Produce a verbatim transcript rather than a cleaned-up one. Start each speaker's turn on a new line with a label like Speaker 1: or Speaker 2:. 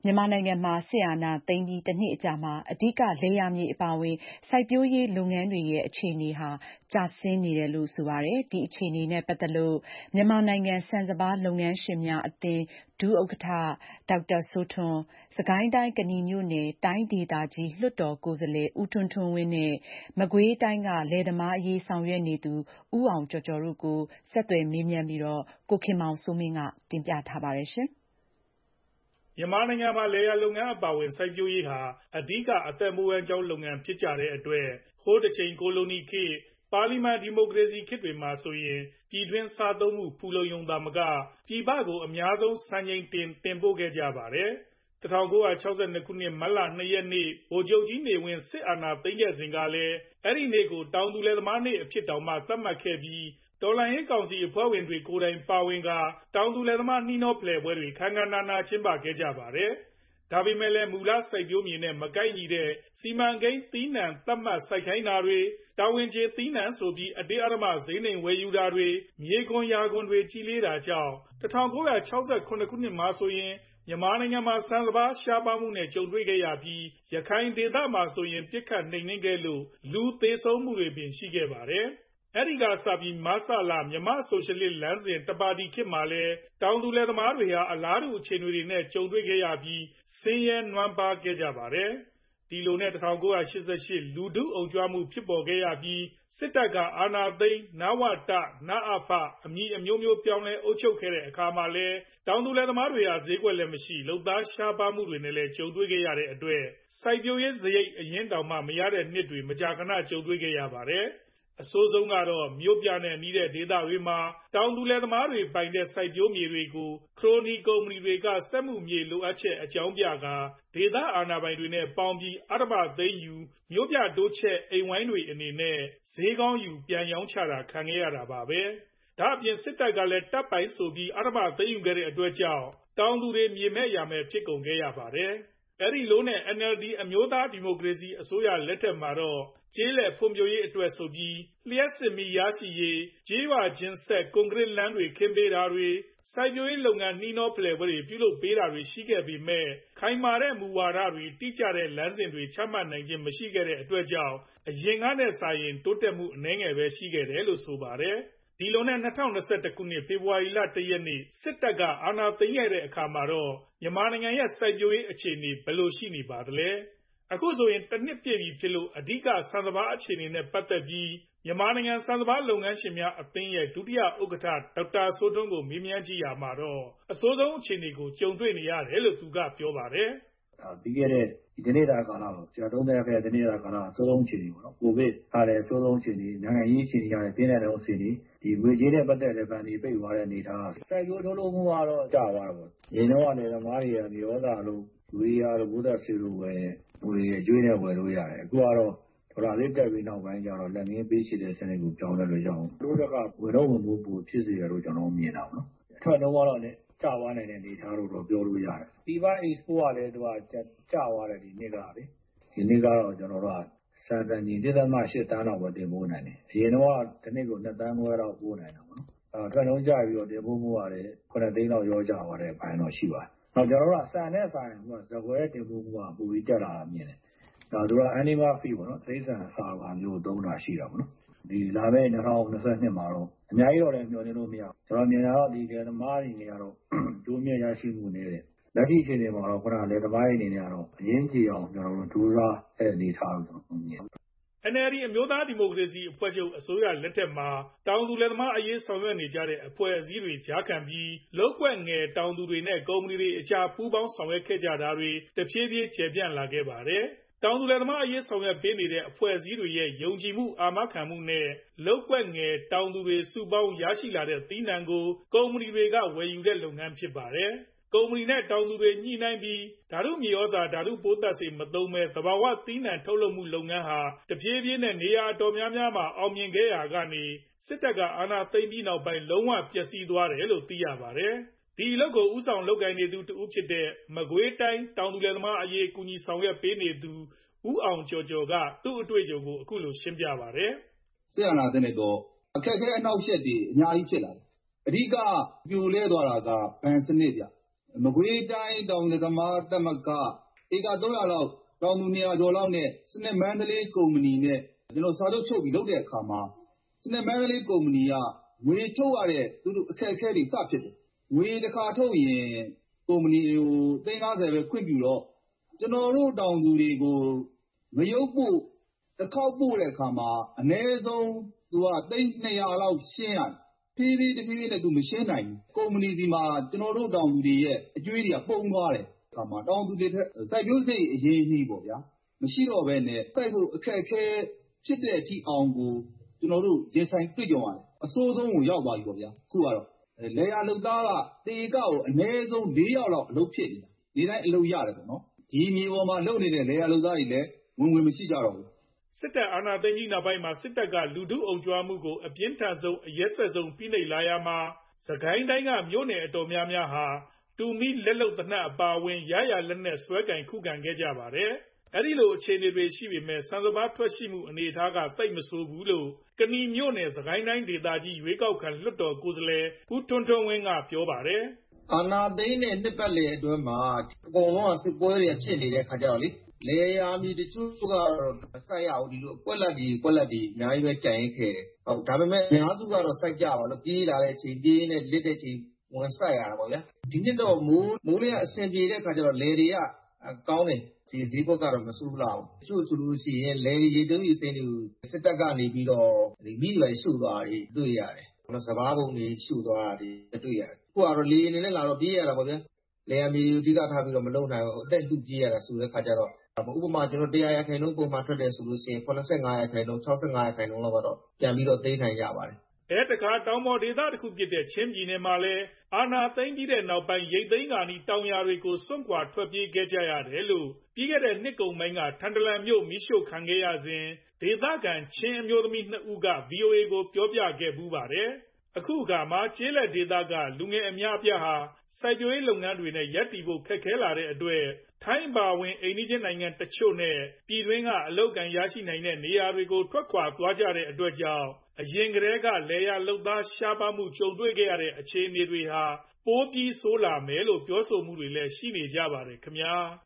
Speaker 1: မြန်မာနိုင်ငံမှာစစ်အာဏာသိမ်းပြီးတနှစ်အကြာမှာအဓိကလယ်ယာမြေအပါအဝင်စိုက်ပျိုးရေးလုပ်ငန်းတွေရဲ့အခြေအနေဟာကျဆင်းနေတယ်လို့ဆိုပါတယ်။ဒီအခြေအနေနဲ့ပတ်သက်လို့မြန်မာနိုင်ငံဆန်စပါးလုပ်ငန်းရှင်များအသင်းဒုဥက္ကဋ္ဌဒေါက်တာစိုးထွန်း၊စစ်ကိုင်းတိုင်းကနီမြို့နယ်တိုင်းဒေသကြီးလွှတ်တော်ကိုယ်စားလှယ်ဦးထွန်းထွန်းဝင်းနဲ့မကွေးတိုင်းကလယ်သမားအရေးဆောင်ရွက်နေသူဦးအောင်ကျော်ကျော်တို့ကိုဆက်သွယ်မေးမြန်းပြီးကိုခင်မောင်စိုးမင်းကတင်ပြထားပါတယ်။
Speaker 2: မြန်မာနိုင်ငံမှာလယ်ယာလုပ်ငန်းအပါအဝင်စိုက်ပျိုးရေးဟာအဓိကအသက်မွေးဝမ်းကျောင်းလုပ်ငန်းဖြစ်ကြတဲ့အတွက်ဟိုးတချိန်ကိုလိုနီခေတ်ပါလီမန်ဒီမိုကရေစီခေတ်တွေမှာဆိုရင်ပြည်တွင်းစားသုံးမှုဖူလုံရုံသာမကပြည်ပကိုအများဆုံးစံချိန်တင်တင်ပို့ခဲ့ကြပါတယ်။ ၁၉၆၂ခုနှစ်မတ်လ၂ရက်နေ့ဗိုလ်ချုပ်ကြီးနေဝင်းစစ်အာဏာသိမ်းခဲ့စဉ်ကလည်းအဲဒီနေ့ကိုတောင်သူလယ်သမားနေ့အဖြစ်တောင်မှသတ်မှတ်ခဲ့ပြီးတော်လှန်ရေးကောင်စီအဖွဲ့ဝင်တွေကိုယ်တိုင်ပါဝင်ကာတောင်သူလယ်သမားနှီးနှောဖလှယ်ပွဲတွေခမ်းခမ်းနားနားကျင်းပခဲ့ကြပါတယ်။ ဒါပေမဲ့လည်းမူလစိုက်ပျိုးမြေနဲ့မကိုက်ညီတဲ့စီမံကိန်းသီးနှံသတ်မှတ်စိုက်ခိုင်းတာတွေတာဝန်ကျေသီးနှံဆိုပြီးအတင်းအဓမ္မဈေးနှိမ်ဝယ်ယူတာတွေမြေခွန်ယာခွင်တွေကြီးလေးတာကြောင့်၁၉၆၇ခုနှစ်မှာဆိုရင်မြန်မာနိုင်ငံမှာဆန်စပါးရှားပါးမှုနဲ့ကြုံတွေ့ခဲ့ရပြီးရခိုင်ဒေသမှာဆိုရင်ပစ်ခတ်နှိမ်နင်းခဲ့လို့လူသေဆုံးမှုတွေပင်ရှိခဲ့ပါတယ်။အဲဒီကစပြီးမဆလမြန်မာဆိုရှယ်လစ်လမ်းစဉ်တပါတီခေတ်မှာလည်းတောင်သူလယ်သမားတွေဟာအလားတူအခြေအနေတွေနဲ့ကြုံတွေ့ခဲ့ရပြီးဆင်းရဲနွမ်းပါးခဲ့ကြပါတယ်။ဒီလိုနဲ့၁၉၈၈လူထုအုံကြွမှုဖြစ်ပေါ်ခဲ့ရပြီးစစ်တပ်ကအာဏာသိမ်းနဝတ၊နအဖအမည်အမျိုးမျိုးပြောင်းလဲအုပ်ချုပ်ခဲ့တဲ့အခါမှာလည်းတောင်သူလယ်သမားတွေဟာဈေးကွက်လည်းမရှိလုပ်သားရှားပါးမှုတွေနဲ့လည်းကြုံတွေ့ခဲ့ရတဲ့အတွက်စိုက်ပျိုးရေးစရိတ်အရင်းတောင်မှမရတဲ့နှစ်တွေမကြာခဏကြုံတွေ့ခဲ့ရပါတယ်။အဆိုးဆုံးကတော့မြို့ပြနဲ့နီးတဲ့ဒေသတွေမှာတောင်သူလယ်သမားတွေပိုင်တဲ့စိုက်ပျိုးမြေတွေကိုခရိုနီကုမ္ပဏီတွေကစက်မှုမြေလိုအပ်ချက်အကြောင်းပြကာဒေသအာဏာပိုင်တွေနဲ့ပေါင်းပြီးအဓမ္မသိမ်းယူမြို့ပြတိုးချဲ့အိမ်ဝိုင်းတွေအနေနဲ့ဈေးကောင်းယူပြန်ရောင်းချတာခံခဲ့ရတာပါပဲ။ဒါအပြင်စစ်တပ်ကလည်းတပ်ပိုင်ဆိုပြီးအဓမ္မသိမ်းယူခဲ့တဲ့အတွက်ကြောင့်တောင်သူတွေမြေမဲ့ယာမဲ့ဖြစ်ကုန်ခဲ့ရပါတယ်။အဲဒီလိုနဲ့ အန်အယ်လ်ဒီအမျိုးသားဒီမိုကရေစီအစိုးရလက်ထက်မှာတော့ကျေးလက်ဖွံ့ဖြိုးရေးအတွက်ဆိုပြီးလျှပ်စစ်မီးရရှိရေးကျေးရွာချင်းဆက်ကွန်ကရစ်လမ်းတွေခင်းပေးတာတွေစိုက်ပျိုးရေးလုပ်ငန်းနှီးနှောဖလှယ်ပွဲတွေပြုလုပ်ပေးတာတွေရှိခဲ့ပေမဲ့ခိုင်မာတဲ့မူဝါဒတွေတိကျတဲ့လမ်းစဉ်တွေချမှတ်နိုင်ခြင်းမရှိခဲ့တဲ့အတွက်ကြောင့်အရင်ကထက်စာရင်တိုးတက်မှုအနည်းငယ်ပဲရှိခဲ့တယ်လို့ဆိုပါတယ်။ဒီလိုနဲ့၂၀၂၁ခုနှစ်ဖေဖော်ဝါရီလ၁ရက်နေ့စစ်တပ်ကအာဏာသိမ်းခဲ့တဲ့အခါမှာတော့မြန်မာနိုင်ငံရဲ့စိုက်ပျိုးရေးအခြေအနေဘယ်လိုရှိနေပါသလဲ။အခုဆိုရင်တနှစ်ပြည့်ပြီဖြစ်လို့အဓိကဆန်စပါးအခြေအနေနဲ့ပတ်သက်ပြီးမြန်မာနိုင်ငံဆန်စပါးလုပ်ငန်းရှင်များအသင်းရဲ့ဒုတိယဥက္ကဋ္ဌဒေါက်တာစိုးထွန်းကိုမေးမြန်းကြည့်ရာမှာတော့အဆိုးဆုံးအခြေအနေကိုကြုံတွေ့နေရတယ်လို့သူကပြောပါတယ်
Speaker 3: ။ပြီးခဲ့တဲ့ဒီနေ့တာကာလပေါ့ဆရာသုံးသပ်ခဲ့တဲ့ဒီနေ့တာကာလအဆိုးဆုံးအခြေအနေပေါ့နော်ကိုဗစ်ကလည်းအဆိုးဆုံးအခြေအနေနိုင်ငံရေးအခြေအနေရတယ်ပြင်းထန်တဲ့အခြေအနေဒီငွေကြေးနဲ့ပတ်သက်တဲ့ဗန်ဒီပိတ်သွားတဲ့အနေအထားစိုက်ပျိုးထုတ်လုပ်မှုကတော့ကျသွားတော့ပေါ့။ရင်းနှောင်းကနေသမားတွေကမြေဩဇာလို့ဝေးရလို့ဘုဒ္ဓဆေးလို့ဝယ်ငွေအကျွေးနဲ့ဝယ်လို့ရတယ်အခုကတော့ဒေါ်လာလေးတက်ပြီးနောက်ပိုင်းကျတော့လက်ငင်းပေးချေတဲ့စနစ်ကိုပြောင်းလဲလို့ရအောင်တို့တက်ကဝင်တော့ဝင်ဖို့ပိုဖြစ်စေရလို့ကျွန်တော်မြင်တာပေါ့နော်အထွက်နှုန်းကတော့လည်းကျသွားနိုင်တဲ့အနေအထားလို့တော့ပြောလို့ရတယ်ဒီဘက် export ကလည်းသူကကျသွားတယ်ဒီနှစ်ကလေဒီနှစ်ကတော့ကျွန်တော်တို့ကစံတန်ကြီး တစ်ဒသမ ရှစ် သန်းလောက်ပဲတင်ပို့နိုင်တယ်အရင်တော့ဒီနှစ်ကို နှစ်သန်းခွဲလောက်ပို့နိုင်တာပေါ့နော်အဲထွက်နှုန်းကျပြီးတော့တင်ပို့မှုကလည်းခုနှစ်သိန်းလောက်ရောကျသွားတဲ့အပိုင်းတော့ရှိပါတယ်နောက်ကျွန်တော်တို့ကစံနဲ့ဆိုင်ကဇကွဲတင်ပို့မှုကပိုပြီးတက်လာတာမြင်တယ်ဒါတို့က animal feed ပေါ့နော်တိရစ္ဆာန်အစာပါမျိုးသုံးတာရှိတာပေါ့နော်ဒီလာမယ့်၂၀၂၂မှာတော့အများကြီးတော့လည်းမျှော်လင့်လို့မရဘူးကျွန်တော်မြင်တာတော့ဒီကသမားတွေနေရာတော့ဒုမြင့်ရရှိမှုနေတယ်လက်ရှိအခြေအနေမှာတော့ခုနကလေသမားတွေအနေနဲ့ကတော့အရင်ကြည့်အောင်ကျွန်တော်တို့ဒူးစားတဲ့အနေထားကိုကျွန်တော်မြင်တယ်
Speaker 2: အန်အယ်လ်ဒီအမျိုးသားဒီမိုကရေစီအဖွဲ့ချုပ်အစိုးရလက်ထက်မှာတောင်သူလယ်သမားအရေးဆောင်ရွက်နေကြတဲ့အဖွဲ့အစည်းတွေကြားခံပြီးလုပ်ကွက်ငယ်တောင်သူတွေနဲ့ကုမ္ပဏီတွေအကြားပူးပေါင်းဆောင်ရွက်ခဲ့ကြတာတွေတဖြည်းဖြည်းကျယ်ပြန့်လာခဲ့ပါတယ်။တောင်သူလယ်သမားအရေးဆောင်ရွက်ပေးနေတဲ့အဖွဲ့အစည်းတွေရဲ့ယုံကြည်မှုအာမခံမှုနဲ့လုပ်ကွက်ငယ်တောင်သူတွေစုပေါင်းရရှိလာတဲ့သီးနှံကိုကုမ္ပဏီတွေကဝယ်ယူတဲ့လုပ်ငန်းဖြစ်ပါတယ်။ကုမ္ပဏီနဲ့တောင်သူတွေညှိနှိုင်းပြီးဓာတုမြေဩဇာဓာတုပိုးသတ်ဆေးမသုံးဘဲသဘာဝသီးနှံထုတ်လုပ်မှုလုပ်ငန်းဟာတဖြည်းဖြည်းနဲ့နေရာအတော်များများမှာအောင်မြင်ခဲ့ရာကနေစစ်တပ်ကအာဏာသိမ်းပြီးနောက်ပိုင်းလုံးဝပျက်စီးသွားတယ်လို့သိရပါတယ်။ဒီအလုပ်ကိုဦးဆောင်လုပ်ကိုင်နေသူတဦးဖြစ်တဲ့မကွေးတိုင်းတောင်သူလယ်သမားအရေးကူညီဆောင်ရွက်ပေးနေသူဦးအောင်ကျော်ကျော်ကသူ့အတွေ့အကြုံကိုအခုလိုရှင်းပြပါတယ်
Speaker 4: ။စစ်အာဏာသိမ်းလိုက်တော့အခက်အခဲအနှောက်အယှက်တွေအများကြီးဖြစ်လာတယ်။အဓိကပြိုလဲသွားတာကဘဏ်စနစ်ဗျမကွေးတိုင်းတောင်သူသမားသမဂ္ဂဧကသုံးရာလောက်တောင်သူနှစ်ရာကျော်လောက်နဲ့စနစ်မန္တလေးကုမ္ပဏီနဲ့ကျွန်တော်စာချုပ်ချုပ်ပြီးလုပ်တဲ့အခါမှာစနစ်မန္တလေးကုမ္ပဏီကငွေထုတ်ရတဲ့သူတို့အခက်အခဲတွေစဖြစ်တယ်ငွေတစ်ခါထုတ်ရင်ကုမ္ပဏီကိုသိန်း၅၀ပဲခွင့်ပြုတော့ကျွန်တော်တို့တောင်သူတွေကိုငရုတ်ပို့တစ်ခေါက်ပို့တဲ့အခါမှာအနည်းဆုံးသူကသိန်းနှစ်ရာလောက်ရှင်းရတယ်ဖြည်းဖြည်းတဖြည်းဖြည်းနဲ့သူမရှင်းနိုင်ဘူးကုမ္ပဏီစီမှာကျွန်တော်တို့တောင်သူတွေရဲ့အကြွေးတွေကပုံသွားတယ်အခါမှာတောင်သူတွေစိုက်ပျိုးစိတ်အရေးကြီးပေါ့ဗျာမရှိတော့ဘဲနဲ့စိုက်ဖို့အခက်အခဲဖြစ်တဲ့အထိအောင်ကိုကျွန်တော်တို့ရင်ဆိုင်တွေ့ကြရတယ်အဆိုးဆုံးကိုရောက်သွားပြီပေါ့ဗျာအခုကတော့လေယာလုပ်သားကတေကကိုအနည်းဆုံး၄ယောက်လောက်အလုပ်ဖြစ်နေတာဒီတိုင်းအလုပ်ရတယ်ပေါ့နော်ဒီမြေပေါ်မှာလုပ်နေတဲ့လေယာလုပ်သားတွေလည်းဝင်ဝင်မရှိကြတော့ဘူး
Speaker 2: စစ်တပ်အာဏာသိမ်းပြီးနောက်ပိုင်းမှာစစ်တပ်ကလူထုအုံကြွမှုကိုအပြင်းထန်ဆုံးအရက်ဆက်ဆုံးဖိနှိပ်လာရမှာစကိုင်းတိုင်းကမြို့နယ်အတော်များများဟာတူမီလက်လုံတနတ်အပါဝင်ရရလက်နဲ့ဆွဲကင်ခုခံခဲ့ကြပါတယ်အဲ့ဒီလိုအခြေအနေတွေရှိပေမဲ့စံစဘာထွက်ရှိမှုအနေအထားကတိတ်မဆိုးဘူးလို့ကဏီမြို့နယ်စကိုင်းတိုင်းဒေသကြီးရွေးကောက်ခံလွှတ်တော်ကိုယ်စားလှယ်ဦးထွန်းထွန်းဝင်းကပြောပါတယ်
Speaker 5: အာဏာသိမ်းတဲ့နှစ်ပတ်လည်အတွင်းမှာအကုန်လုံးကစစ်ပွဲတွေဖြစ်နေတဲ့ခါကြတော့လေလေယာမြေတချို့ကတော့မစိုက်ရဘူးဒီလိုကွက်လက်ဒီကွက်လက်ဒီအများကြီးပဲကြံရခဲ့တယ်ဟုတ်ဒါပေမဲ့အများစုကတော့စိုက်ကြပါလို့ပြေးလာတဲ့အချိန်ပြေးနေလစ်တဲ့အချိန်ဝင်စိုက်ရတာပေါ့ဗျာဒီနှစ်တော့မိုးမိုးလေးကအဆင်ပြေတဲ့ခါကျတော့လေတွေကကောင်းတယ်ဒီဈေးကွက်ကတော့မဆိုးဘူးလားတချို့ဆိုလို့ရှိရင်လေရေတုံးရေစင်းတွေကိုစစ်တပ်ကနေပြီးတော့ဒီမိတွေရှုပ်သွားတာတွေ့ရတယ်စဘာပုံတွေရှုပ်သွားတာတွေ့ရတယ်ခုကတော့လေအနေနဲ့လာတော့ပြေးရတာပေါ့ဗျာလေယာမြေအဓိကထားပြီးတော့မလုံနိုင်ဘူးအသက်လူပြေးရတာဆိုတဲ့ခါကျတော့ဥပမာကျွန်တော်တရားရခိုင်နှုန်းပုံမှန်ထွက်တယ်ဆိုလို့ရှိရင်85ရာခိုင်နှုန်း65ရာခိုင်နှုန်းလောက်ကတော့ပြန်ပြီးတော့သိမ်းနိုင်ကြပါတယ်
Speaker 2: အဲတခါတောင်ပေါ်ဒေသတစ်ခုဖြစ်တဲ့ချင်းပြည်နယ်မှာလည်းအာဏာသိမ်းပြီးတဲ့နောက်ပိုင်းရိတ်သိမ်းကာနီတောင်ယာတွေကိုစွန့်ခွာထွက်ပြေးခဲ့ကြရတယ်လို့ပြီးခဲ့တဲ့နှစ်ကုန်ပိုင်းကထန်တလန်မြို့မိရှို့ခံခဲ့ရစဉ်ဒေသခံချင်းအမျိုးသမီးနှစ်ဦးက ဗီအိုအေ ကိုပြောပြခဲ့ပူးပါတယ်အခုအခါမှာကျေးလက်ဒေသကလူငယ်အများအပြားဟာစိုက်ပျိုးရေးလုပ်ငန်းတွေနဲ့ရပ်တည်ဖို့ခက်ခဲလာတဲ့အတွက်ထိုင်းပါဝင်အိမ်နီးချင်းနိုင်ငံတချို့နဲ့ပြည်တွင်းကအလုပ်အကိုင်ရရှိနိုင်တဲ့နေရာတွေကိုထွက်ခွာသွားကြတဲ့အတွက်ကြောင့်အရင်ကတည်းကလယ်ယာလုပ်သားရှားပါးမှုကြုံတွေ့ခဲ့ရတဲ့အခြေအနေတွေဟာပိုပြီးဆိုးလာမယ်လို့ပြောဆိုမှုတွေလည်းရှိနေကြပါတယ်ခင်ဗျာ